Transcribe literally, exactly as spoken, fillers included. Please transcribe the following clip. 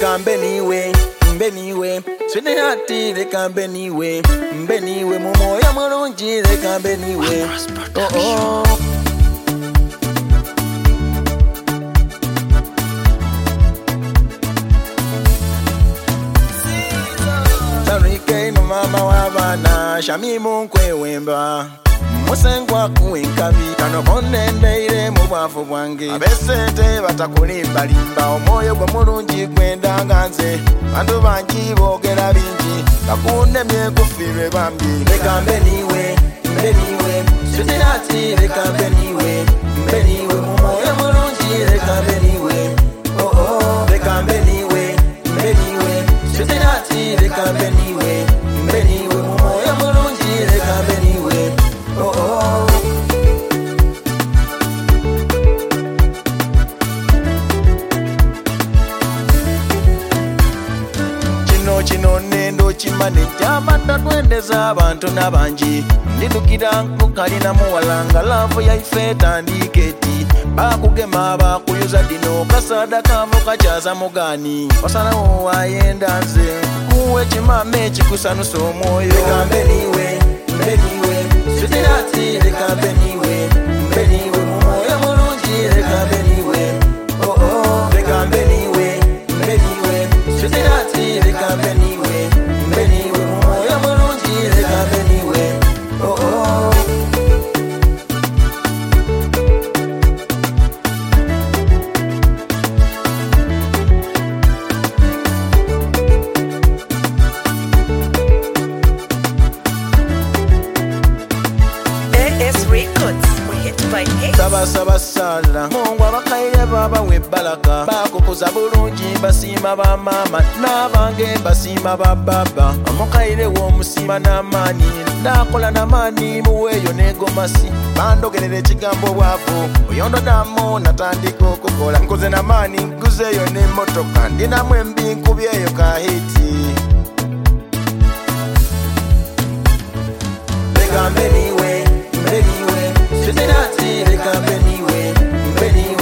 Leka mbeniwe, mbeniwe. Sweethearty, leka mbeniwe, mbeniwe. Mumoya mulungi, leka mbeniwe. Oh oh. Tarike no mama wabana, shami munkwe wemba. Musengwa kuinkabi kano konendeire mu bwavu bwange abesente batakulimba limba omwoyo gwa mulungi gwenda nganze bantu bangi boogera bingi bakunemye kufirwe bambi leka mbeniwe mbeniwe sweethearty leka mbeniwe mbeniwe mu mwoyo mulungi leka mbeniwe oh oh leka mbeniwe mbeniwe sweethearty leka mbeniwe mbeniwe mu mwoyo mulungi leka mbeniwe oh oh. Chino chino nendo chimane chamata twendeza abantu nabanji ndidukira nkukalina muwalanga lavu ya ifeta ndiketi bakugema bakuyuza dino kasada kavo kachaza mugani wasanawo wayenda nze kuwe chimame chikusanusa omwoyo leka mbeniwe mbeniwe sweethearty leka mbeniwe mbeniwe mumoyo mulungi leka mbeniwe oh oh leka mbeniwe mbeniwe sweethearty leka mbeniwe mbeniwe mumoyo mulungi leka mbeniwe oh oh. Saba saba sala Mungu abakaire baba webalaka bakukuza bulungi basima ba mama nabange basima ba baba amukaire wo musima n'amaani nakola n'amaani muweeyo negomasi bandogerera ekigambo bwavu oyondo damo natandika okukola nkoze n'amaani nkuzeeyo n'emmotoka ndinamu embi nkubyeyo kahiti leka mbeniwe mbeniwe sweethearty leka mbeniwe mbeniwe